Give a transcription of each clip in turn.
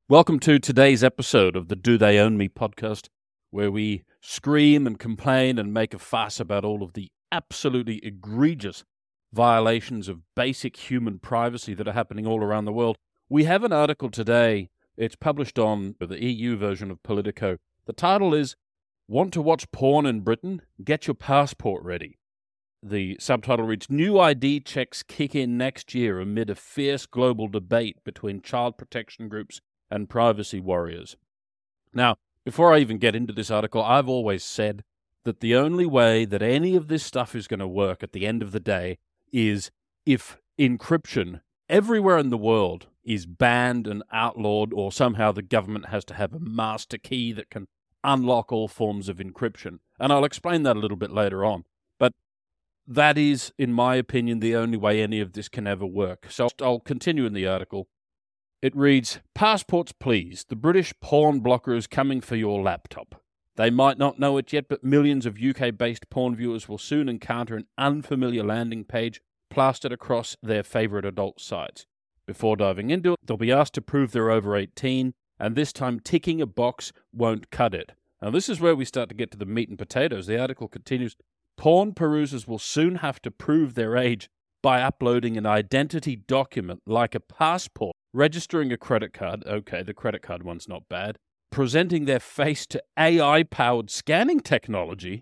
Welcome to today's episode of the Do They Own Me podcast, where we scream and complain and make a fuss about all of the absolutely egregious violations of basic human privacy that are happening all around the world. We have an article today. It's published on the EU version of Politico. The title is, "Want to watch porn in Britain? Get your passport ready." The subtitle reads, "New ID checks kick in next year amid a fierce global debate between child protection groups and privacy warriors." Now, before I even get into this article, I've always said that the only way that any of this stuff is going to work at the end of the day is if encryption everywhere in the world is banned and outlawed, or somehow the government has to have a master key that can unlock all forms of encryption. And I'll explain that a little bit later on. But that is, in my opinion, the only way any of this can ever work. So I'll continue in the article. It reads, "Passports, please. The British porn blocker is coming for your laptop. They might not know it yet, but millions of UK-based porn viewers will soon encounter an unfamiliar landing page plastered across their favourite adult sites. Before diving into it, they'll be asked to prove they're over 18, and this time ticking a box won't cut it." Now, this is where we start to get to the meat and potatoes. The article continues, "Porn perusers will soon have to prove their age by uploading an identity document like a passport, registering a credit card," okay, the credit card one's not bad, "presenting their face to AI-powered scanning technology,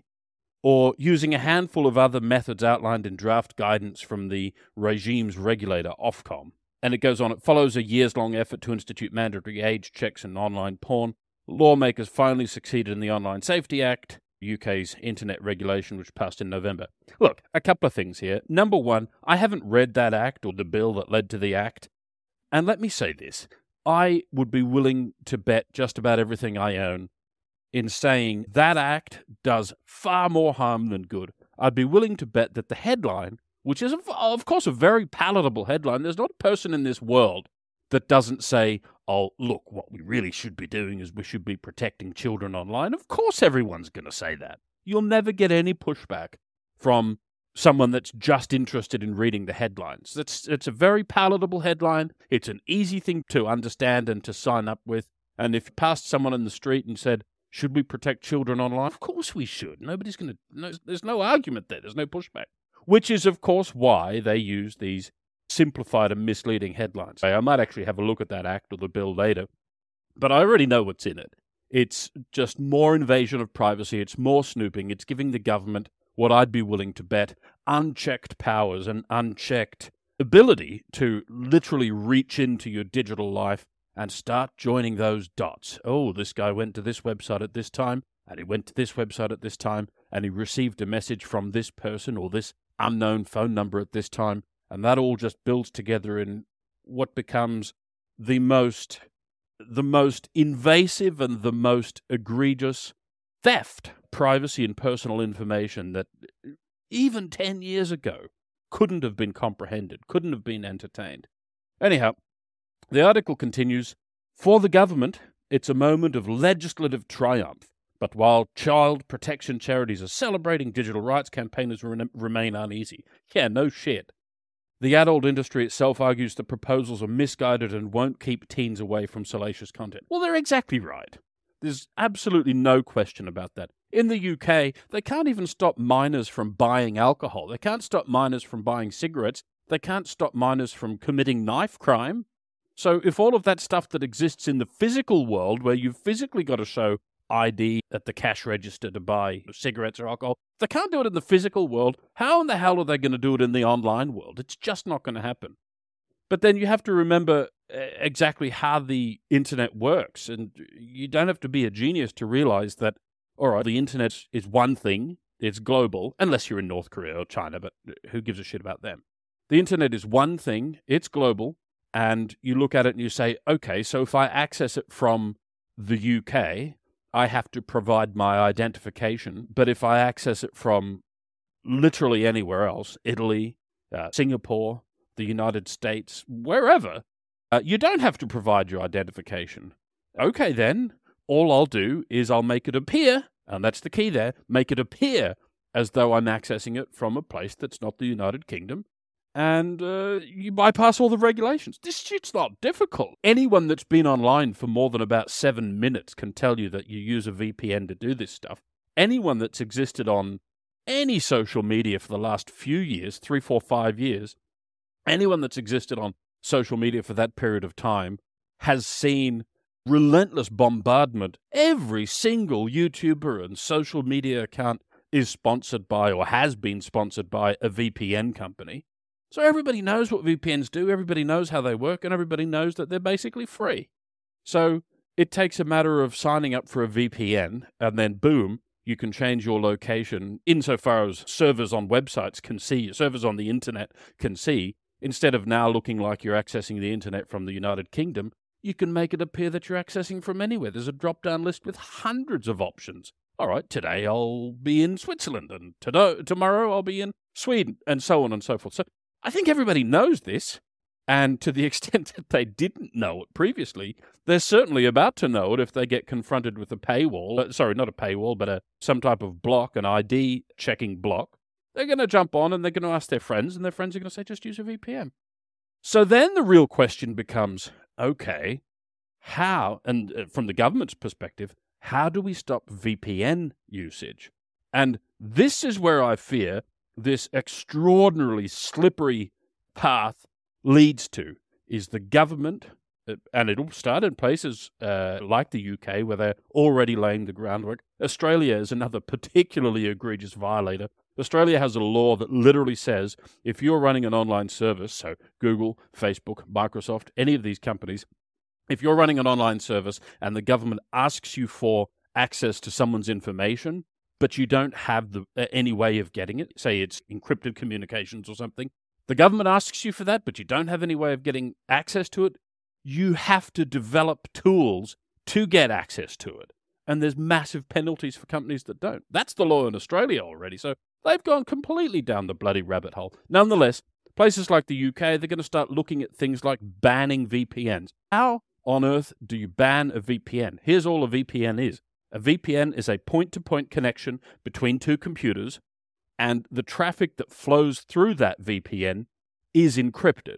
or using a handful of other methods outlined in draft guidance from the regime's regulator, Ofcom." And it goes on, "It follows a years-long effort to institute mandatory age checks in online porn. Lawmakers finally succeeded in the Online Safety Act, UK's internet regulation, which passed in November." Look, a couple of things here. Number one, I haven't read that act or the bill that led to the act. And let me say this, I would be willing to bet just about everything I own in saying that act does far more harm than good. I'd be willing to bet that the headline, which is of course a very palatable headline, there's not a person in this world that doesn't say, "Oh, look, what we really should be doing is we should be protecting children online." Of course everyone's going to say that. You'll never get any pushback from someone that's just interested in reading the headlines. It's a very palatable headline. It's an easy thing to understand and to sign up with. And if you passed someone in the street and said, "Should we protect children online?" Of course we should. Nobody's going to... There's no argument there. There's no pushback. Which is, of course, why they use these simplified and misleading headlines. I might actually have a look at that act or the bill later, but I already know what's in it. It's just more invasion of privacy. It's more snooping. It's giving the government what I'd be willing to bet unchecked powers and unchecked ability to literally reach into your digital life and start joining those dots. Oh, this guy went to this website at this time, and he went to this website at this time, and he received a message from this person or this unknown phone number at this time, and that all just builds together in what becomes the most invasive and the most egregious theft, privacy and personal information that even 10 years ago couldn't have been comprehended, couldn't have been entertained. Anyhow, the article continues, "For the government, it's a moment of legislative triumph. But while child protection charities are celebrating digital rights, campaigners remain uneasy." Yeah, no shit. "The adult industry itself argues the proposals are misguided and won't keep teens away from salacious content." Well, they're exactly right. There's absolutely no question about that. In the UK, they can't even stop minors from buying alcohol. They can't stop minors from buying cigarettes. They can't stop minors from committing knife crime. So if all of that stuff that exists in the physical world, where you've physically got to show ID at the cash register to buy cigarettes or alcohol, they can't do it in the physical world, how in the hell are they going to do it in the online world? It's just not going to happen. But then you have to remember exactly how the internet works, and you don't have to be a genius to realize that, all right, the internet is one thing, it's global, unless you're in North Korea or China, but who gives a shit about them? The internet is one thing, it's global, and you look at it and you say, okay, so if I access it from the UK, I have to provide my identification, but if I access it from literally anywhere else, Italy, Singapore, the United States, wherever, you don't have to provide your identification. Okay, then, all I'll do is I'll make it appear, and that's the key there, make it appear as though I'm accessing it from a place that's not the United Kingdom, and you bypass all the regulations. This shit's not difficult. Anyone that's been online for more than about 7 minutes can tell you that you use a VPN to do this stuff. Anyone that's existed on any social media for the last few years, 3, 4, 5 years, anyone that's existed on social media for that period of time has seen relentless bombardment. Every single YouTuber and social media account is sponsored by or has been sponsored by a VPN company. So everybody knows what VPNs do, everybody knows how they work, and everybody knows that they're basically free. So it takes a matter of signing up for a VPN, and then boom, you can change your location insofar as servers on websites can see, servers on the internet can see. Instead of now looking like you're accessing the internet from the United Kingdom, you can make it appear that you're accessing from anywhere. There's a drop-down list with hundreds of options. All right, today I'll be in Switzerland, and tomorrow I'll be in Sweden, and so on and so forth. So I think everybody knows this, and to the extent that they didn't know it previously, they're certainly about to know it if they get confronted with a paywall. Sorry, not a paywall, but some type of block, an ID checking block. They're going to jump on and they're going to ask their friends, and their friends are going to say, just use a VPN. So then the real question becomes, okay, how, and from the government's perspective, how do we stop VPN usage? And this is where I fear this extraordinarily slippery path leads to, is the government, and it'll start in places like the UK where they're already laying the groundwork. Australia is another particularly egregious violator. Australia has a law that literally says if you're running an online service, so Google, Facebook, Microsoft, any of these companies, if you're running an online service and the government asks you for access to someone's information, but you don't have any way of getting it, say it's encrypted communications or something, the government asks you for that, but you don't have any way of getting access to it, you have to develop tools to get access to it. And there's massive penalties for companies that don't. That's the law in Australia already, so they've gone completely down the bloody rabbit hole. Nonetheless, places like the UK, they're going to start looking at things like banning VPNs. How on earth do you ban a VPN? Here's all a VPN is. A VPN is a point-to-point connection between two computers, and the traffic that flows through that VPN is encrypted.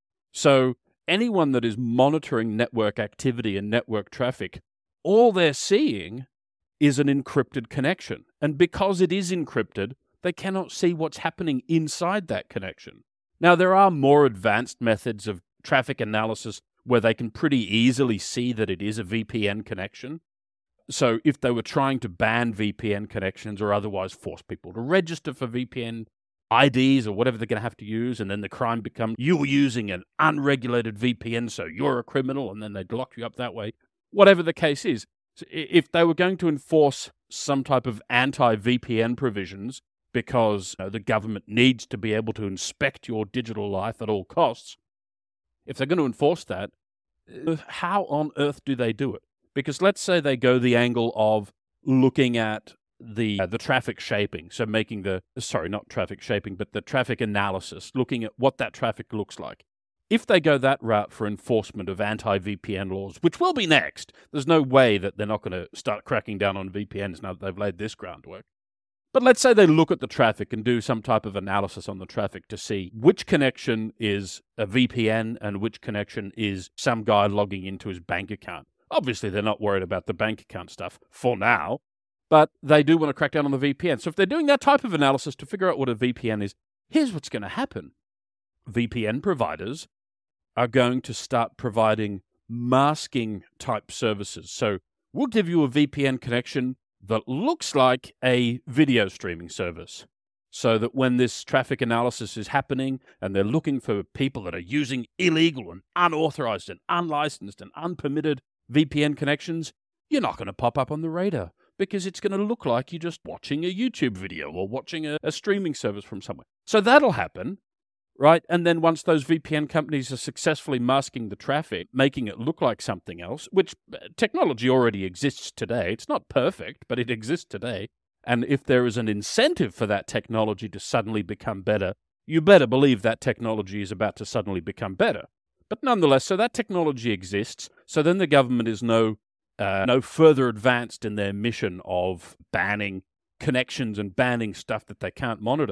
So anyone that is monitoring network activity and network traffic, all they're seeing is an encrypted connection. And because it is encrypted, they cannot see what's happening inside that connection. Now, there are more advanced methods of traffic analysis where they can pretty easily see that it is a VPN connection. So if they were trying to ban VPN connections or otherwise force people to register for VPN IDs or whatever they're going to have to use, and then the crime becomes you're using an unregulated VPN, so you're a criminal, and then they'd lock you up that way. Whatever the case is, if they were going to enforce some type of anti-VPN provisions because the government needs to be able to inspect your digital life at all costs, if they're going to enforce that, how on earth do they do it? Because let's say they go the angle of looking at the traffic shaping, so making the traffic analysis, looking at what that traffic looks like. If they go that route for enforcement of anti-VPN laws, which will be next, there's no way that they're not going to start cracking down on VPNs now that they've laid this groundwork. But let's say they look at the traffic and do some type of analysis on the traffic to see which connection is a VPN and which connection is some guy logging into his bank account. Obviously, they're not worried about the bank account stuff for now, but they do want to crack down on the VPN. So if they're doing that type of analysis to figure out what a VPN is, here's what's going to happen. VPN providers are going to start providing masking type services. So we'll give you a VPN connection that looks like a video streaming service, so that when this traffic analysis is happening and they're looking for people that are using illegal and unauthorized and unlicensed and unpermitted VPN connections, you're not going to pop up on the radar because it's going to look like you're just watching a YouTube video or watching a streaming service from somewhere. So that'll happen, right? And then once those VPN companies are successfully masking the traffic, making it look like something else, which technology already exists today. It's not perfect, but it exists today. And if there is an incentive for that technology to suddenly become better, you better believe that technology is about to suddenly become better. But nonetheless, so that technology exists. So then the government is no further advanced in their mission of banning connections and banning stuff that they can't monitor.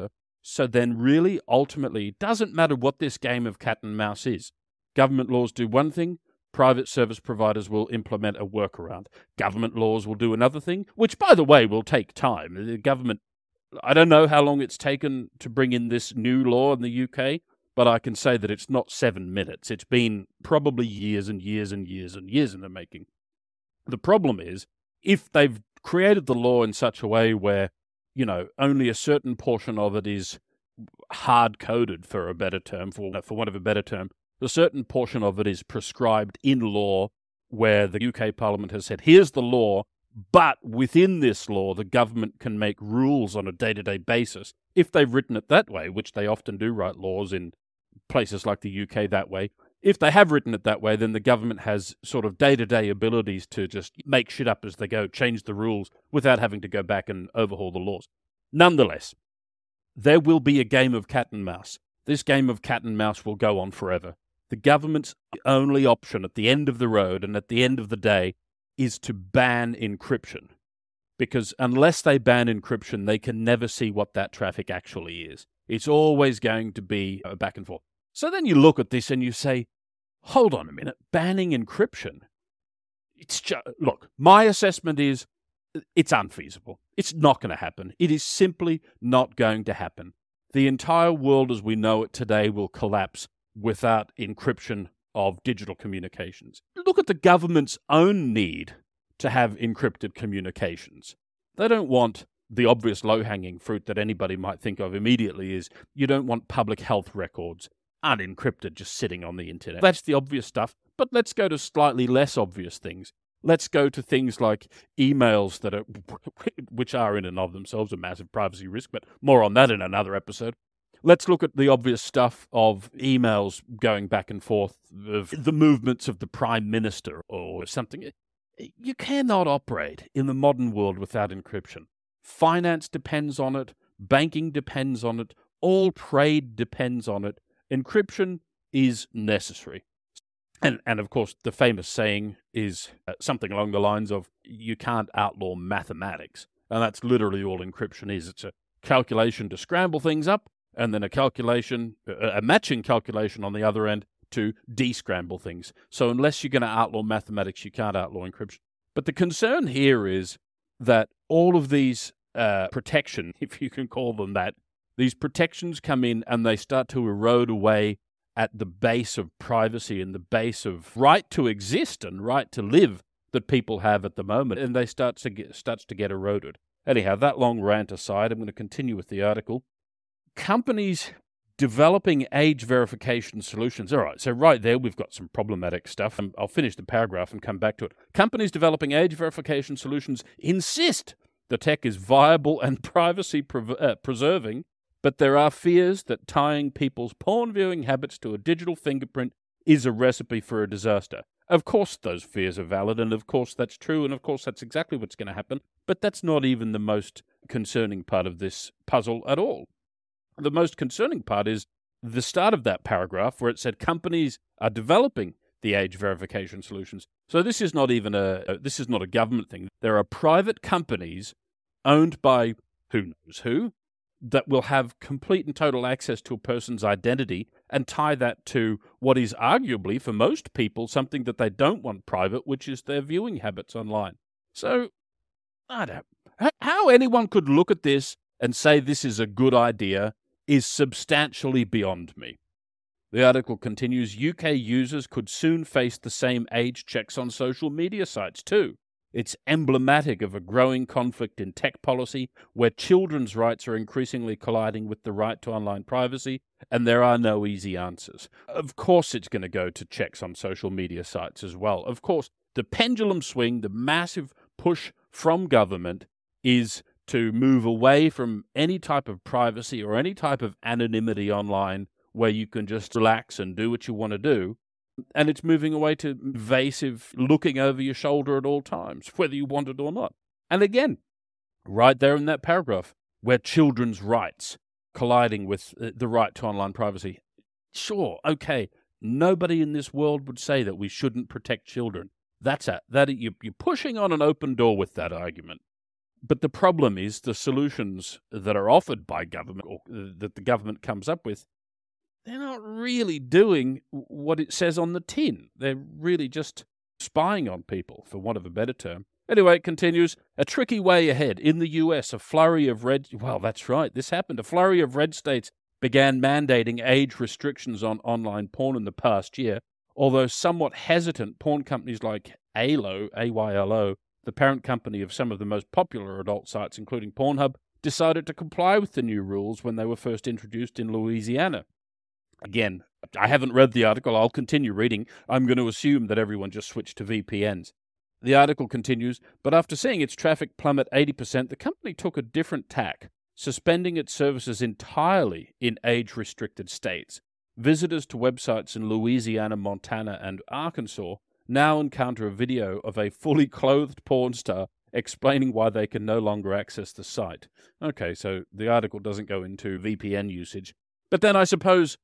So then really, ultimately, it doesn't matter what this game of cat and mouse is. Government laws do one thing, private service providers will implement a workaround. Government laws will do another thing, which, by the way, will take time. The government, I don't know how long it's taken to bring in this new law in the UK, but I can say that it's not 7 minutes. It's been probably years and years and years and years in the making. The problem is, if they've created the law in such a way where, only a certain portion of it is hard-coded, for a better term, for want of a better term, a certain portion of it is prescribed in law where the UK Parliament has said, here's the law, but within this law, the government can make rules on a day-to-day basis. If they've written it that way, which they often do write laws in places like the UK that way, if they have written it that way, then the government has sort of day-to-day abilities to just make shit up as they go, change the rules without having to go back and overhaul the laws. Nonetheless, there will be a game of cat and mouse. This game of cat and mouse will go on forever. The government's only option at the end of the road and at the end of the day is to ban encryption. Because unless they ban encryption, they can never see what that traffic actually is. It's always going to be back and forth. So then you look at this and you say, hold on a minute, banning encryption? Look, my assessment is it's unfeasible. It's not going to happen. It is simply not going to happen. The entire world as we know it today will collapse without encryption of digital communications. Look at the government's own need to have encrypted communications. They don't want the obvious low-hanging fruit that anybody might think of immediately is you don't want public health records unencrypted just sitting on the internet. That's the obvious stuff, but let's go to slightly less obvious things. Let's go to things like emails which are in and of themselves a massive privacy risk, but more on that in another episode. Let's look at the obvious stuff of emails going back and forth, of the movements of the Prime Minister or something. You cannot operate in the modern world without encryption. Finance depends on it, banking depends on it, all trade depends on it. Encryption is necessary. And of course, the famous saying is something along the lines of, you can't outlaw mathematics. And that's literally all encryption is. It's a calculation to scramble things up, and then a matching calculation on the other end to de-scramble things. So unless you're going to outlaw mathematics, you can't outlaw encryption. But the concern here is that all of these protection, if you can call them that, these protections come in and they start to erode away at the base of privacy and the base of right to exist and right to live that people have at the moment, and they starts to get eroded. Anyhow, that long rant aside, I'm going to continue with the article. Companies developing age verification solutions. All right, so right there we've got some problematic stuff. I'll finish the paragraph and come back to it. Companies developing age verification solutions insist the tech is viable and privacy preserving, but there are fears that tying people's porn viewing habits to a digital fingerprint is a recipe for a disaster. Of course those fears are valid, and of course that's true, and of course that's exactly what's going to happen, but that's not even the most concerning part of this puzzle at all. The most concerning part is the start of that paragraph where it said companies are developing the age verification solutions. So this is not even this is not a government thing. There are private companies owned by who knows who that will have complete and total access to a person's identity and tie that to what is arguably, for most people, something that they don't want private, which is their viewing habits online. So, I don't know. How anyone could look at this and say this is a good idea is substantially beyond me. The article continues, UK users could soon face the same age checks on social media sites too. It's emblematic of a growing conflict in tech policy where children's rights are increasingly colliding with the right to online privacy, and there are no easy answers. Of course it's going to go to checks on social media sites as well. Of course, the pendulum swing, the massive push from government is to move away from any type of privacy or any type of anonymity online where you can just relax and do what you want to do. And it's moving away to invasive looking over your shoulder at all times, whether you want it or not. And again, right there in that paragraph, where children's rights colliding with the right to online privacy. Sure, okay, nobody in this world would say that we shouldn't protect children. You're pushing on an open door with that argument. But the problem is the solutions that are offered by government or that the government comes up with, they're not really doing what it says on the tin. They're really just spying on people, for want of a better term. Anyway, it continues, a tricky way ahead. In the US, a flurry of well, that's right, this happened. A flurry of red states began mandating age restrictions on online porn in the past year, although somewhat hesitant, porn companies like AYLO, AYLO, the parent company of some of the most popular adult sites, including Pornhub, decided to comply with the new rules when they were first introduced in Louisiana. Again, I haven't read the article. I'll continue reading. I'm going to assume that everyone just switched to VPNs. The article continues, but after seeing its traffic plummet 80%, the company took a different tack, suspending its services entirely in age-restricted states. Visitors to websites in Louisiana, Montana, and Arkansas now encounter a video of a fully clothed porn star explaining why they can no longer access the site. Okay, so the article doesn't go into VPN usage. But then I suppose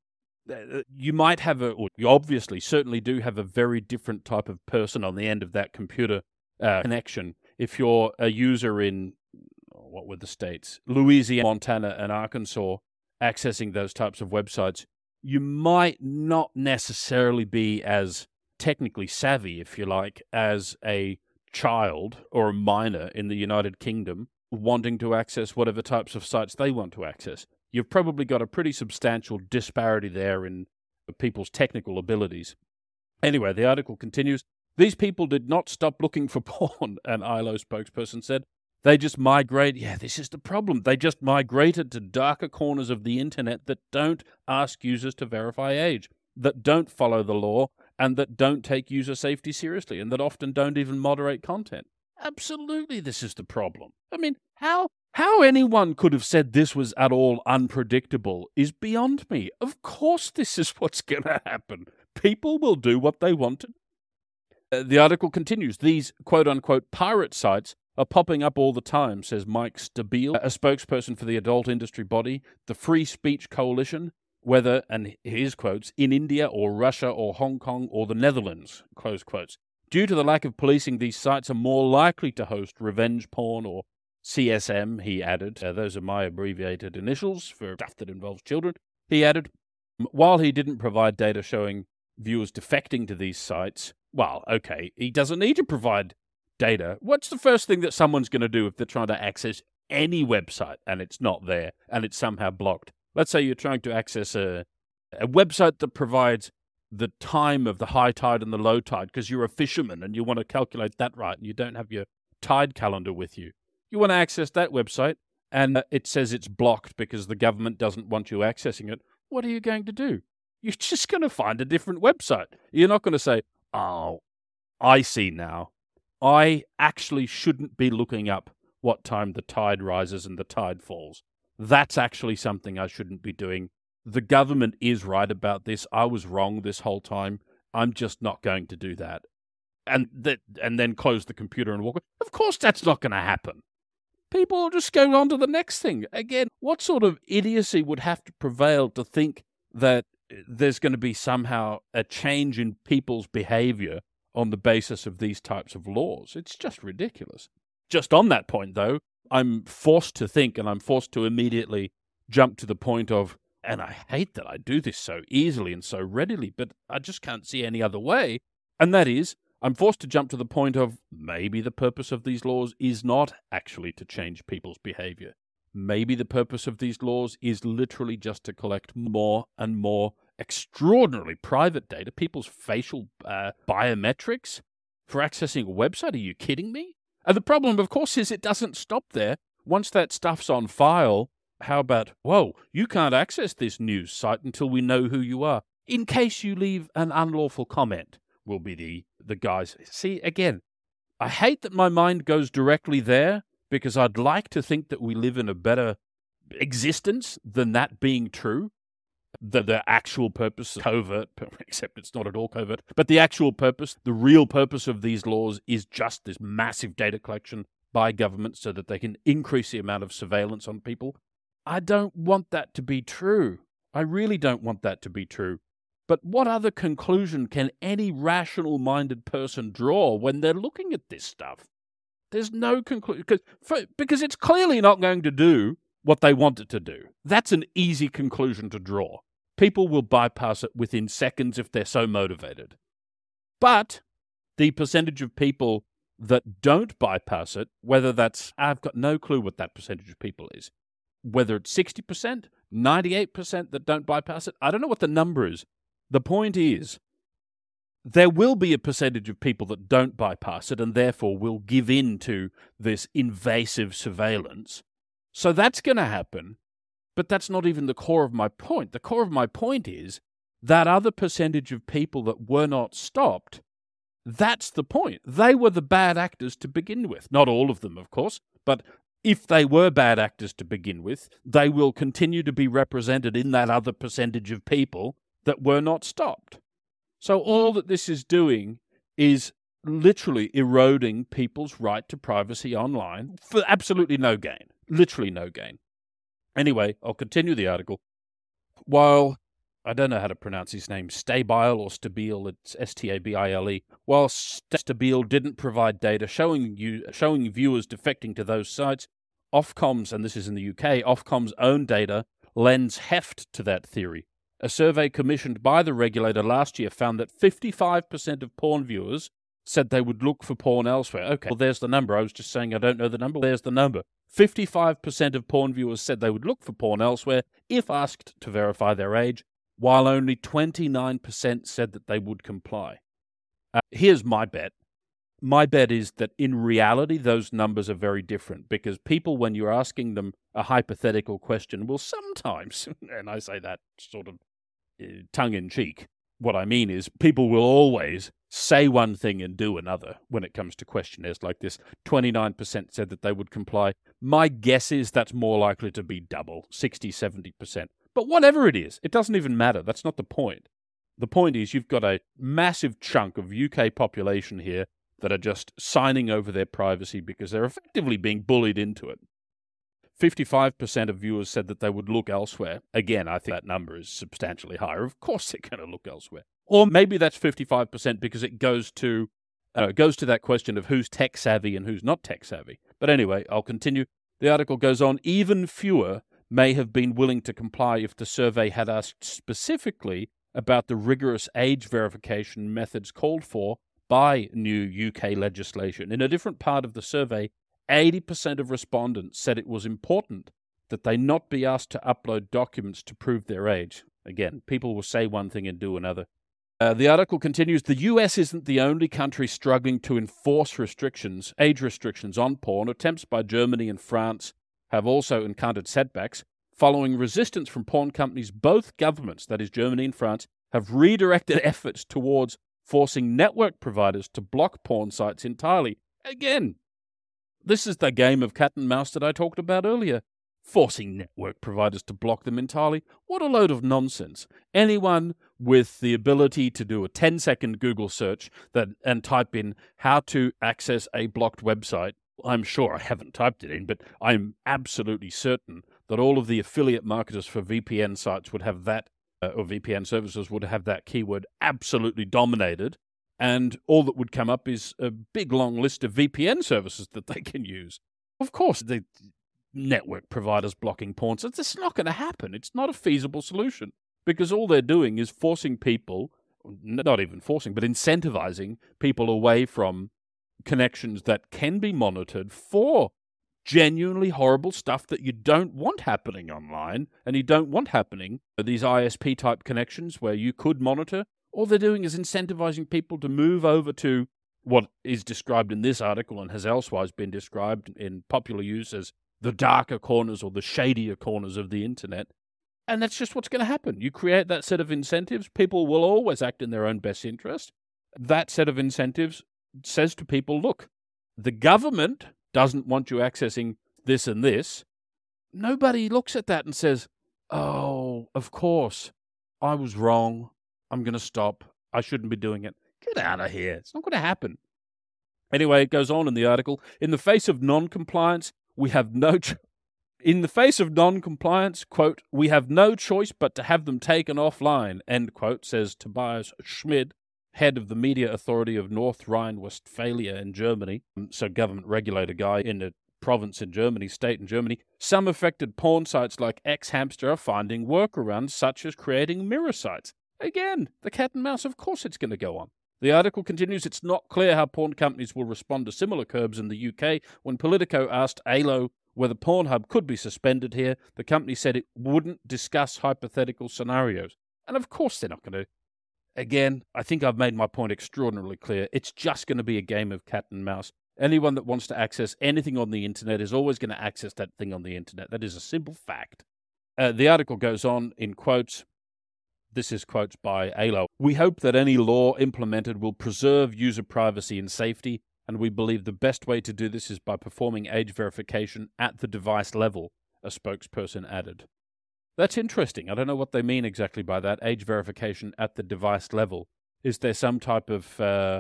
you might have or you obviously certainly do have a very different type of person on the end of that computer connection. If you're a user in, what were the states? Louisiana, Montana, and Arkansas, accessing those types of websites, you might not necessarily be as technically savvy, if you like, as a child or a minor in the United Kingdom wanting to access whatever types of sites they want to access. You've probably got a pretty substantial disparity there in people's technical abilities. Anyway, the article continues, these people did not stop looking for porn, an ILO spokesperson said. They just this is the problem, they just migrated to darker corners of the internet that don't ask users to verify age, that don't follow the law, and that don't take user safety seriously, and that often don't even moderate content. Absolutely, this is the problem. I mean, how anyone could have said this was at all unpredictable is beyond me. Of course this is what's going to happen. People will do what they want to. The article continues, these quote-unquote pirate sites are popping up all the time, says Mike Stabile, a spokesperson for the adult industry body, the Free Speech Coalition, whether, and here's quotes, in India or Russia or Hong Kong or the Netherlands, close quotes. Due to the lack of policing, these sites are more likely to host revenge porn or CSM, he added. Those are my abbreviated initials for stuff that involves children. He added, while he didn't provide data showing viewers defecting to these sites, well, okay, he doesn't need to provide data. What's the first thing that someone's going to do if they're trying to access any website and it's not there and it's somehow blocked? Let's say you're trying to access a website that provides the time of the high tide and the low tide because you're a fisherman and you want to calculate that right and you don't have your tide calendar with you. You want to access that website and it says it's blocked because the government doesn't want you accessing it. What are you going to do? You're just going to find a different website. You're not going to say, oh, I see now. I actually shouldn't be looking up what time the tide rises and the tide falls. That's actually something I shouldn't be doing. The government is right about this. I was wrong this whole time. I'm just not going to do that. And then close the computer and walk away. Of course that's not going to happen. People will just go on to the next thing. Again, what sort of idiocy would have to prevail to think that there's going to be somehow a change in people's behavior on the basis of these types of laws? It's just ridiculous. Just on that point, though, I'm forced to think and I'm forced to immediately jump to the point of, and I hate that I do this so easily and so readily, but I just can't see any other way, and that is, I'm forced to jump to the point of maybe the purpose of these laws is not actually to change people's behavior. Maybe the purpose of these laws is literally just to collect more and more extraordinarily private data, people's facial biometrics for accessing a website. Are you kidding me? And the problem, of course, is it doesn't stop there. Once that stuff's on file, how about, whoa, you can't access this news site until we know who you are, in case you leave an unlawful comment, will be the guys. See, again, I hate that my mind goes directly there, because I'd like to think that we live in a better existence than that being true. The actual purpose, covert, except it's not at all covert, but the actual purpose, the real purpose of these laws is just this massive data collection by governments so that they can increase the amount of surveillance on people. I don't want that to be true. I really don't want that to be true. But what other conclusion can any rational-minded person draw when they're looking at this stuff? There's no conclusion, because it's clearly not going to do what they want it to do. That's an easy conclusion to draw. People will bypass it within seconds if they're so motivated. But the percentage of people that don't bypass it, whether that's, I've got no clue what that percentage of people is, whether it's 60%, 98% that don't bypass it, I don't know what the number is. The point is, there will be a percentage of people that don't bypass it and therefore will give in to this invasive surveillance. So that's going to happen, but that's not even the core of my point. The core of my point is that other percentage of people that were not stopped, that's the point. They were the bad actors to begin with. Not all of them, of course, but if they were bad actors to begin with, they will continue to be represented in that other percentage of people that were not stopped. So all that this is doing is literally eroding people's right to privacy online for absolutely no gain. Literally no gain. Anyway, I'll continue the article. While, I don't know how to pronounce his name, Stabile or Stabile, it's Stabile. While Stabile didn't provide data showing viewers defecting to those sites, Ofcom's, and this is in the UK, Ofcom's own data lends heft to that theory. A survey commissioned by the regulator last year found that 55% of porn viewers said they would look for porn elsewhere. Okay, well, there's the number. I was just saying I don't know the number. There's the number. 55% of porn viewers said they would look for porn elsewhere if asked to verify their age, while only 29% said that they would comply. Here's my bet. My bet is that in reality, those numbers are very different, because people, when you're asking them a hypothetical question, will sometimes, and I say that sort of tongue-in-cheek, what I mean is people will always say one thing and do another when it comes to questionnaires like this. 29% said that they would comply. My guess is that's more likely to be double, 60, 70%. But whatever it is, it doesn't even matter. That's not the point. The point is you've got a massive chunk of UK population here that are just signing over their privacy because they're effectively being bullied into it. 55% of viewers said that they would look elsewhere. Again, I think that number is substantially higher. Of course they're going to look elsewhere. Or maybe that's 55% because it goes to that question of who's tech savvy and who's not tech savvy. But anyway, I'll continue. The article goes on. Even fewer may have been willing to comply if the survey had asked specifically about the rigorous age verification methods called for by new UK legislation. In a different part of the survey, 80% of respondents said it was important that they not be asked to upload documents to prove their age. Again, people will say one thing and do another. The article continues, the US isn't the only country struggling to enforce age restrictions on porn. Attempts by Germany and France have also encountered setbacks. Following resistance from porn companies, both governments, that is Germany and France, have redirected efforts towards forcing network providers to block porn sites entirely. Again, this is the game of cat and mouse that I talked about earlier. Forcing network providers to block them entirely. What a load of nonsense. Anyone with the ability to do a 10-second Google search and type in how to access a blocked website, I'm sure I haven't typed it in, but I'm absolutely certain that all of the affiliate marketers for VPN sites would have that, or VPN services would have that keyword absolutely dominated. And all that would come up is a big, long list of VPN services that they can use. Of course, the network providers blocking porn sites, it's not going to happen. It's not a feasible solution because all they're doing is forcing people, not even forcing, but incentivizing people away from connections that can be monitored for genuinely horrible stuff that you don't want happening online and you don't want happening. These ISP-type connections where you could monitor, all they're doing is incentivizing people to move over to what is described in this article and has elsewise been described in popular use as the darker corners or the shadier corners of the internet. And that's just what's going to happen. You create that set of incentives, people will always act in their own best interest. That set of incentives says to people, look, the government doesn't want you accessing this and this. Nobody looks at that and says, oh, of course, I was wrong. I'm going to stop. I shouldn't be doing it. Get out of here. It's not going to happen. Anyway, it goes on in the article. In the face of non-compliance, we have no quote, we have no choice but to have them taken offline, end quote, says Tobias Schmid, head of the media authority of North Rhine-Westphalia in Germany, so government regulator guy in a province in Germany, state in Germany, some affected porn sites like Xhamster are finding workarounds such as creating mirror sites. Again, the cat and mouse, of course it's going to go on. The article continues, it's not clear how porn companies will respond to similar curbs in the UK. When Politico asked ALO whether Pornhub could be suspended here, the company said it wouldn't discuss hypothetical scenarios. And of course they're not going to. Again, I think I've made my point extraordinarily clear. It's just going to be a game of cat and mouse. Anyone that wants to access anything on the internet is always going to access that thing on the internet. That is a simple fact. The article goes on in quotes. This is quotes by ALO. We hope that any law implemented will preserve user privacy and safety, and we believe the best way to do this is by performing age verification at the device level, a spokesperson added. That's interesting. I don't know what they mean exactly by that, age verification at the device level. Is there some type of,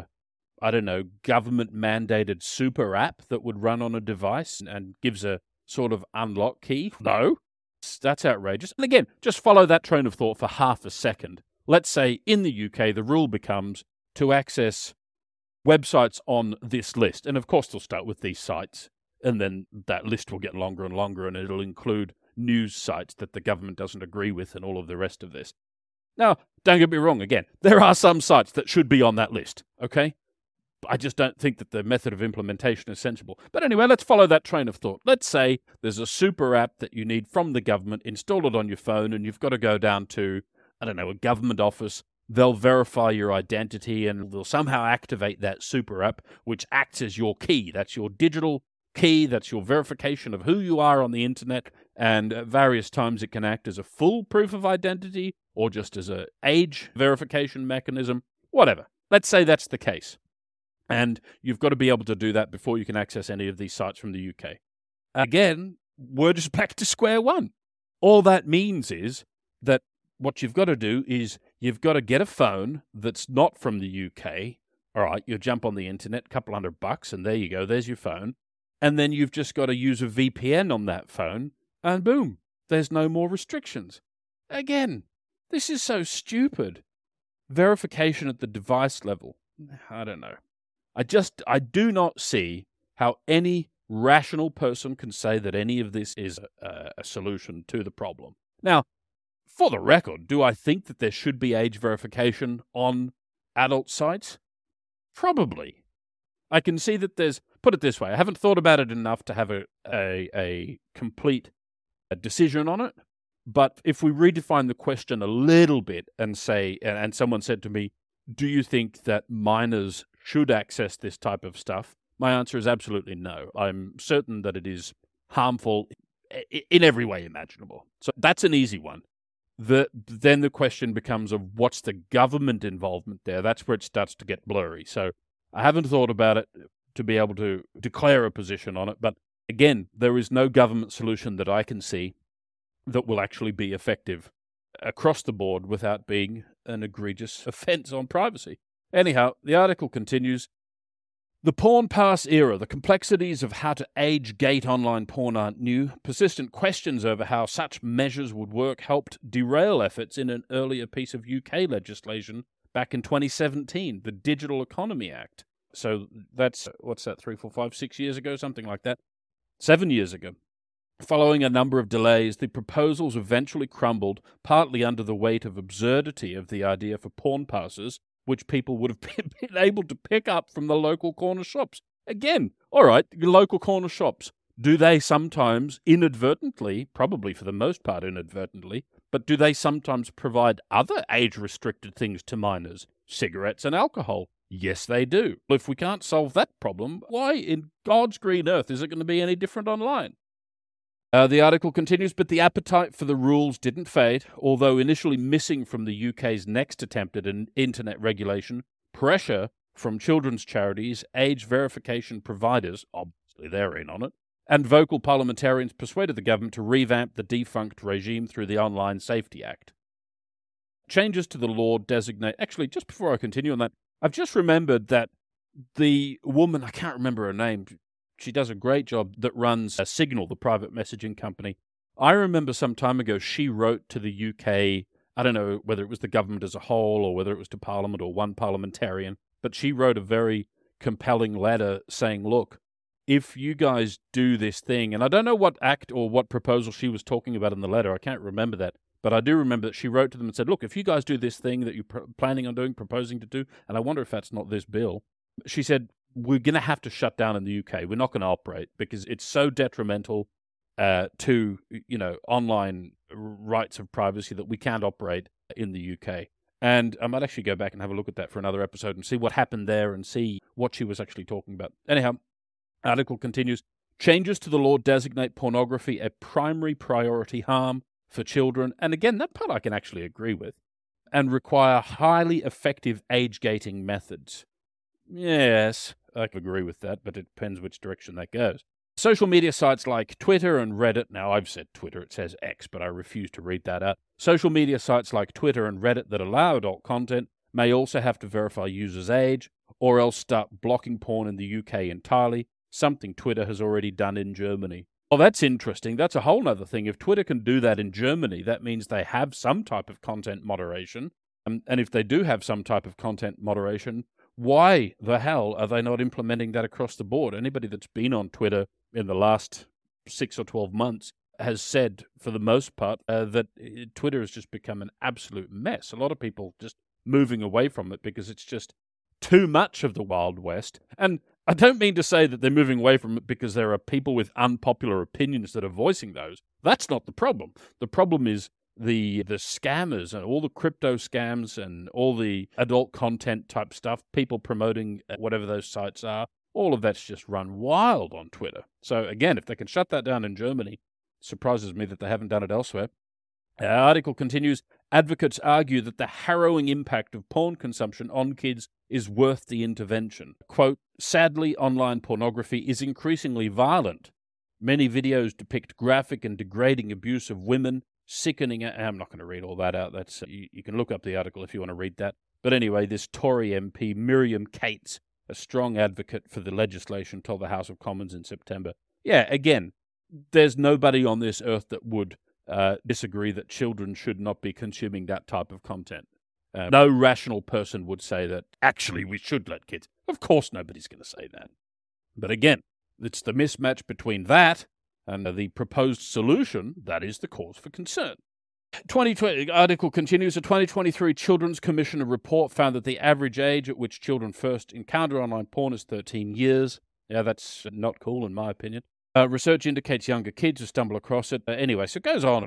government-mandated super app that would run on a device and gives a sort of unlock key? No. That's outrageous. And again, just follow that train of thought for half a second. Let's say in the UK, the rule becomes to access websites on this list. And of course, they'll start with these sites. And then that list will get longer and longer, and it'll include news sites that the government doesn't agree with and all of the rest of this. Now, don't get me wrong, again, there are some sites that should be on that list, okay? I just don't think that the method of implementation is sensible. But anyway, let's follow that train of thought. Let's say there's a super app that you need from the government, install it on your phone, and you've got to go down to, a government office. They'll verify your identity, and they'll somehow activate that super app, which acts as your key. That's your digital key, that's your verification of who you are on the internet, and at various times it can act as a full proof of identity or just as an age verification mechanism, whatever. Let's say that's the case. And you've got to be able to do that before you can access any of these sites from the UK. Again, we're just back to square one. All that means is that what you've got to do is you've got to get a phone that's not from the UK. All right, you jump on the internet, $200, and there you go, there's your phone. And then you've just got to use a VPN on that phone, and boom, there's no more restrictions. Again, this is so stupid. Verification at the device level. I don't know. I do not see how any rational person can say that any of this is a solution to the problem. Now, for the record, do I think that there should be age verification on adult sites? Probably. I can see that there's, put it this way, I haven't thought about it enough to have a complete decision on it, but if we redefine the question a little bit and say, and someone said to me, do you think that minors should access this type of stuff? My answer is absolutely no. I'm certain that it is harmful in every way imaginable. So that's an easy one. Then the question becomes of what's the government involvement there? That's where it starts to get blurry. So I haven't thought about it to be able to declare a position on it. But again, there is no government solution that I can see that will actually be effective across the board without being an egregious offense on privacy. Anyhow, the article continues. The porn pass era, the complexities of how to age-gate online porn aren't new. Persistent questions over how such measures would work helped derail efforts in an earlier piece of UK legislation back in 2017, the Digital Economy Act. So that's, 3, 4, 5, 6 years ago, something like that. 7 years ago. Following a number of delays, the proposals eventually crumbled, partly under the weight of absurdity of the idea for porn passes, which people would have been able to pick up from the local corner shops. Again, all right, local corner shops, do they sometimes inadvertently, probably for the most part inadvertently, but do they sometimes provide other age-restricted things to minors? Cigarettes and alcohol? Yes, they do. If we can't solve that problem, why in God's green earth is it going to be any different online? The article continues, but the appetite for the rules didn't fade, although initially missing from the UK's next attempt at an internet regulation, pressure from children's charities, age verification providers, obviously they're in on it, and vocal parliamentarians persuaded the government to revamp the defunct regime through the Online Safety Act. Changes to the law designate... Actually, just before I continue on that, I've just remembered that the woman, I can't remember her name, she does a great job, that runs Signal, the private messaging company. I remember some time ago she wrote to the UK I don't know whether it was the government as a whole or whether it was to Parliament or one parliamentarian, but she wrote a very compelling letter saying, look, if you guys do this thing, and I don't know what act or what proposal she was talking about in the letter, I can't remember that, but I do remember that she wrote to them and said, look, if you guys do this thing that you're planning on doing, proposing to do, and I wonder if that's not this bill, she said, we're going to have to shut down in the UK. We're not going to operate because it's so detrimental to, online rights of privacy that we can't operate in the UK. And I might actually go back and have a look at that for another episode and see what happened there and see what she was actually talking about. Anyhow, article continues. Changes to the law designate pornography a primary priority harm for children. And again, that part I can actually agree with. And require highly effective age-gating methods. Yes, I can agree with that, but it depends which direction that goes. Social media sites like Twitter and Reddit, now I've said Twitter, it says X, but I refuse to read that out. Social media sites like Twitter and Reddit that allow adult content may also have to verify users' age, or else start blocking porn in the UK entirely, something Twitter has already done in Germany. Well, that's interesting. That's a whole other thing. If Twitter can do that in Germany, that means they have some type of content moderation. And if they do have some type of content moderation, why the hell are they not implementing that across the board? Anybody that's been on Twitter in the last 6 or 12 months has said, for the most part, that Twitter has just become an absolute mess. A lot of people just moving away from it because it's just too much of the Wild West. And I don't mean to say that they're moving away from it because there are people with unpopular opinions that are voicing those. That's not the problem. The problem is the scammers and all the crypto scams and all the adult content type stuff, people promoting whatever those sites are, all of that's just run wild on Twitter. So again, if they can shut that down in Germany, it surprises me that they haven't done it elsewhere. Our article continues, advocates argue that the harrowing impact of porn consumption on kids is worth the intervention. Quote, sadly, online pornography is increasingly violent. Many videos depict graphic and degrading abuse of women, sickening. I'm not going to read all that out. That's you can look up the article if you want to read that. But anyway, this Tory MP, Miriam Cates, a strong advocate for the legislation, told the House of Commons in September. Yeah, again, there's nobody on this earth that would disagree that children should not be consuming that type of content. No rational person would say that, actually, we should let kids. Of course nobody's going to say that. But again, it's the mismatch between that and the proposed solution that is the cause for concern. 2020 article continues. A 2023 Children's Commission report found that the average age at which children first encounter online porn is 13 years. Yeah, that's not cool in my opinion. Research indicates younger kids who stumble across it. Anyway, so it goes on and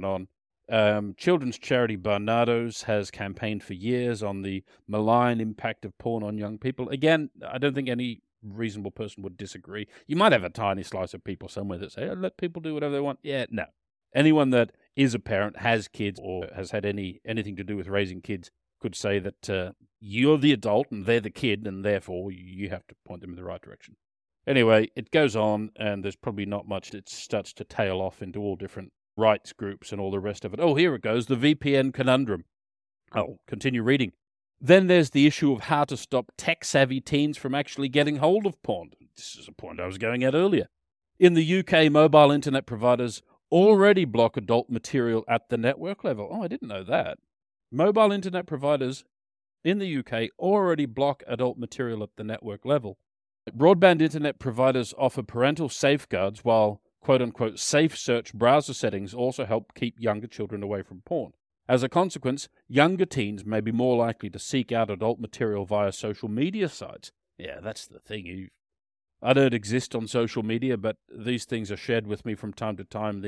on. Children's charity Barnardo's has campaigned for years on the malign impact of porn on young people. Again, I don't think any reasonable person would disagree. You might have a tiny slice of people somewhere that say, let people do whatever they want. Yeah, no. Anyone that is a parent, has kids, or has had anything to do with raising kids could say that you're the adult and they're the kid, and therefore you have to point them in the right direction. Anyway, it goes on, and there's probably not much. It starts to tail off into all different rights groups and all the rest of it. Oh, here it goes, the VPN conundrum. I'll continue reading. Then there's the issue of how to stop tech-savvy teens from actually getting hold of porn. This is a point I was going at earlier. In the UK, mobile internet providers already block adult material at the network level. Oh, I didn't know that. Mobile internet providers in the UK already block adult material at the network level. Broadband internet providers offer parental safeguards, while quote-unquote safe search browser settings also help keep younger children away from porn. As a consequence, younger teens may be more likely to seek out adult material via social media sites. Yeah, that's the thing. I don't exist on social media, but these things are shared with me from time to time.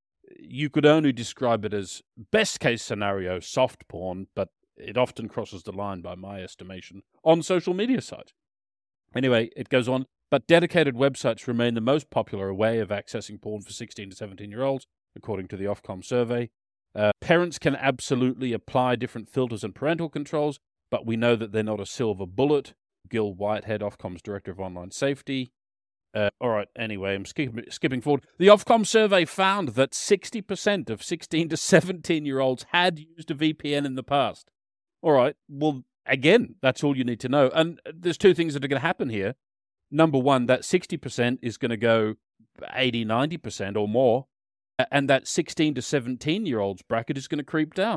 You could only describe it as best-case scenario soft porn, but it often crosses the line, by my estimation, on social media sites. Anyway, it goes on. But dedicated websites remain the most popular way of accessing porn for 16 to 17-year-olds, according to the Ofcom survey. Parents can absolutely apply different filters and parental controls, but we know that they're not a silver bullet. Gil Whitehead, Ofcom's Director of Online Safety. All right, anyway, I'm skipping forward. The Ofcom survey found that 60% of 16 to 17-year-olds had used a VPN in the past. All right, well, again, that's all you need to know. And there's two things that are going to happen here. Number one, that 60% is going to go 80, 90% or more, and that 16 to 17-year-olds bracket is going to creep down.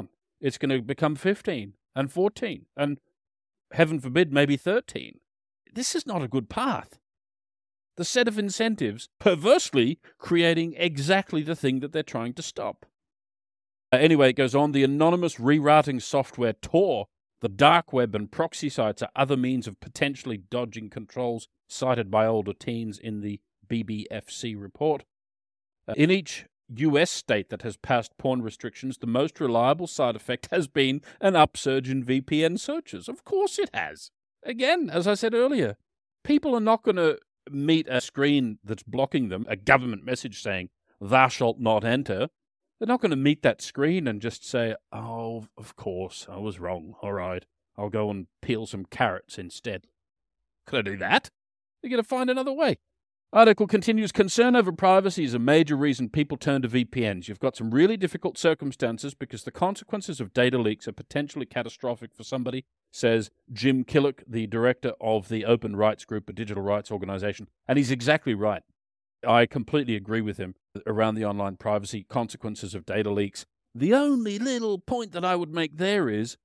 it's going to become 15 and 14 and, heaven forbid, maybe 13. This is not a good path. The set of incentives perversely creating exactly the thing that they're trying to stop. Anyway, it goes on. The anonymous rerouting software Tor, the dark web, and proxy sites are other means of potentially dodging controls cited by older teens in the BBFC report. In each US state that has passed porn restrictions, the most reliable side effect has been an upsurge in VPN searches. Of course it has. Again, as I said earlier, people are not going to meet a screen that's blocking them, a government message saying, "Thou shalt not enter." They're not going to meet that screen and just say, "Oh, of course, I was wrong. All right, I'll go and peel some carrots instead." Could I do that? They're going to find another way. Article continues, concern over privacy is a major reason people turn to VPNs. You've got some really difficult circumstances because the consequences of data leaks are potentially catastrophic for somebody, says Jim Killock, the director of the Open Rights Group, a digital rights organization. And he's exactly right. I completely agree with him around the online privacy consequences of data leaks. The only little point that I would make there is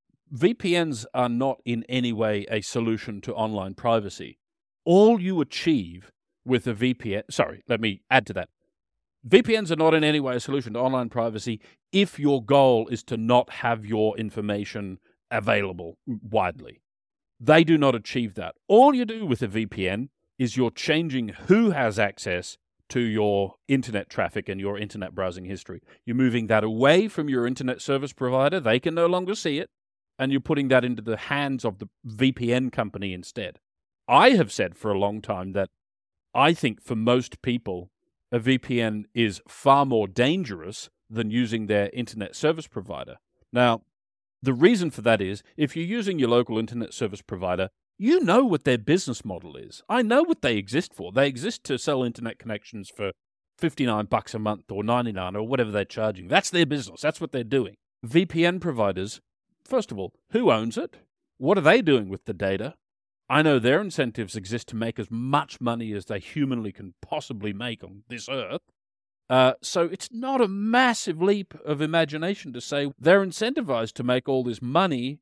VPNs are not in any way a solution to online privacy. All you achieve with a VPN, let me add to that. VPNs are not in any way a solution to online privacy if your goal is to not have your information available widely. They do not achieve that. All you do with a VPN is you're changing who has access to your internet traffic and your internet browsing history. You're moving that away from your internet service provider. They can no longer see it. And you're putting that into the hands of the VPN company instead. I have said for a long time that I think for most people, a VPN is far more dangerous than using their internet service provider. Now, the reason for that is if you're using your local internet service provider, you know what their business model is. I know what they exist for. They exist to sell internet connections for $59 a month or $99 or whatever they're charging. That's their business. That's what they're doing. VPN providers, first of all, who owns it? What are they doing with the data? I know their incentives exist to make as much money as they humanly can possibly make on this earth. So it's not a massive leap of imagination to say they're incentivized to make all this money.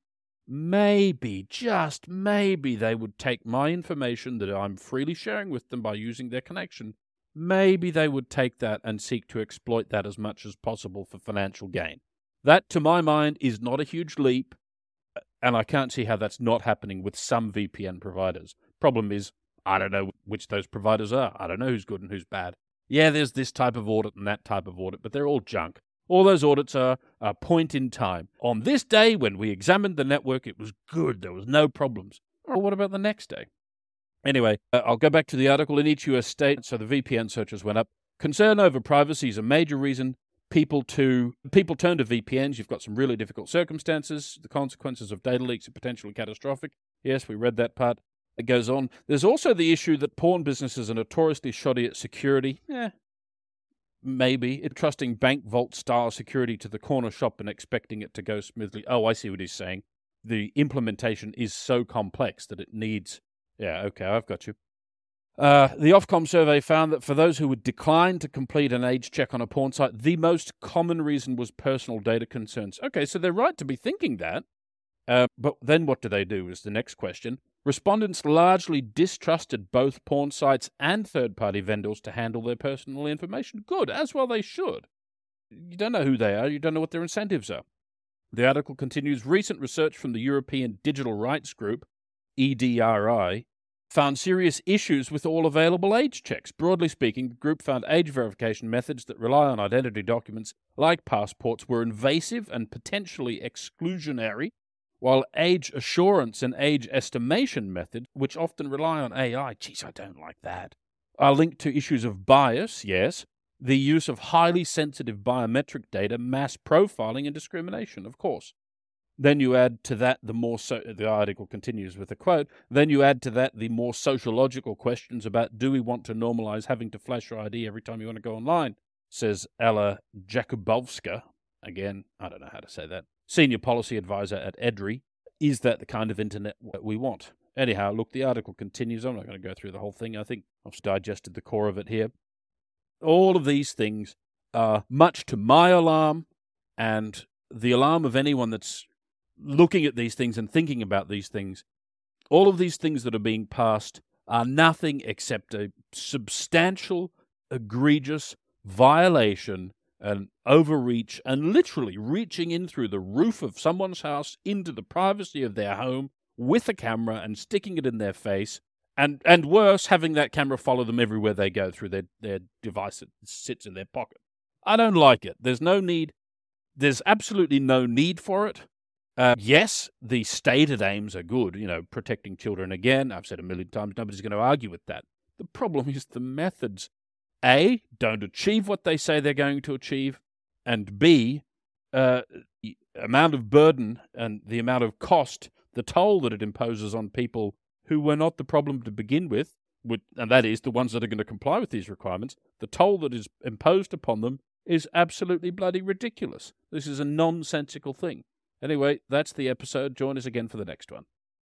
Maybe, just maybe, they would take my information that I'm freely sharing with them by using their connection. Maybe they would take that and seek to exploit that as much as possible for financial gain. That, to my mind, is not a huge leap. And I can't see how that's not happening with some VPN providers. Problem is, I don't know which those providers are. I don't know who's good and who's bad. Yeah, there's this type of audit and that type of audit, but they're all junk. All those audits are a point in time. On this day, when we examined the network, it was good. There was no problems. Well, what about the next day? Anyway, I'll go back to the article. In each U.S. state, so the VPN searches went up. Concern over privacy is a major reason people turn to VPNs. You've got some really difficult circumstances. The consequences of data leaks are potentially catastrophic. Yes, we read that part. It goes on. There's also the issue that porn businesses are notoriously shoddy at security. Maybe. Trusting bank vault-style security to the corner shop and expecting it to go smoothly. Oh, I see what he's saying. The implementation is so complex that it needs... Yeah, okay, I've got you. The Ofcom survey found that for those who would decline to complete an age check on a porn site, the most common reason was personal data concerns. Okay, so they're right to be thinking that. But then what do they do is the next question. Respondents largely distrusted both porn sites and third-party vendors to handle their personal information. Good, as well they should. You don't know who they are. You don't know what their incentives are. The article continues, recent research from the European Digital Rights Group, EDRI, found serious issues with all available age checks. Broadly speaking, the group found age verification methods that rely on identity documents, like passports, were invasive and potentially exclusionary, while age assurance and age estimation methods, which often rely on AI, geez, I don't like that, are linked to issues of bias, yes, the use of highly sensitive biometric data, mass profiling, and discrimination, of course. Then you add to that the article continues with a quote, then you add to that the more sociological questions about do we want to normalize having to flash your ID every time you want to go online, says Alla Jakubowska. Again, I don't know how to say that. Senior policy advisor at EDRI. Is that the kind of internet we want? Anyhow, look, the article continues. I'm not going to go through the whole thing. I think I've digested the core of it here. All of these things are much to my alarm and the alarm of anyone that's looking at these things and thinking about these things. All of these things that are being passed are nothing except a substantial, egregious violation and overreach, and literally reaching in through the roof of someone's house into the privacy of their home with a camera and sticking it in their face, and worse, having that camera follow them everywhere they go through their device that sits in their pocket. I don't like it. There's no need. There's absolutely no need for it. Yes, the stated aims are good, protecting children again. I've said a million times, nobody's going to argue with that. The problem is the methods. A, don't achieve what they say they're going to achieve, and B, the amount of burden and the amount of cost, the toll that it imposes on people who were not the problem to begin with, and that is the ones that are going to comply with these requirements, the toll that is imposed upon them is absolutely bloody ridiculous. This is a nonsensical thing. Anyway, that's the episode. Join us again for the next one.